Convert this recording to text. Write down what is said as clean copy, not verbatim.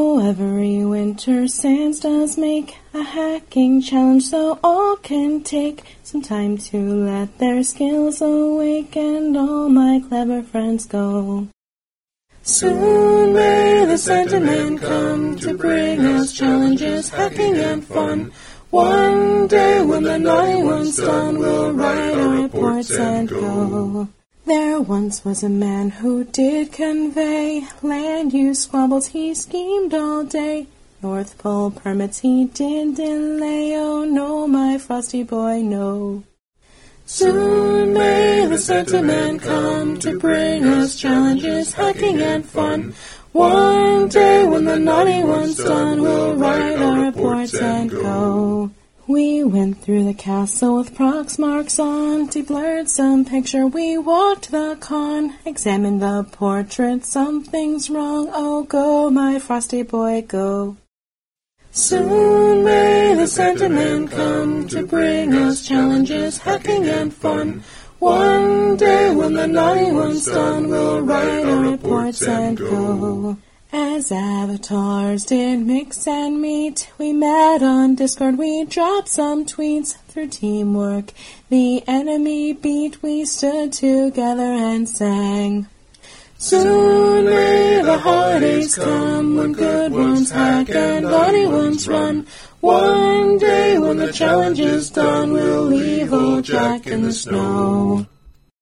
Oh, every winter Sans does make a hacking challenge, so all can take some time to let their skills awake, and all my clever friends go. Soon may the Santa Man come to bring us challenges, hacking and fun. One day when the naughty one's done, we'll write our reports and go. There once was a man who did convey land use squabbles, he schemed all day. North Pole permits he did delay, oh no, my frosty boy, no. Soon may the Santa Man come to bring us challenges, hacking and fun. One day when the naughty one's done, we'll write our reports and go. We went through the castle with Proxmarks on, de-blurred some picture, we walked the con, examined the portrait, something's wrong, oh go, my frosty boy, go. Soon may the Santa Man come to bring us challenges, hacking and fun. One day when the naughty one's done, we'll write our reports and go. As avatars did mix and meet, we met on Discord, we dropped some tweets. Through teamwork the enemy beat, we stood together and sang. Soon may the holidays come, when good ones hack and naughty ones run. One day when the challenge is done, we'll leave old Jack in the snow.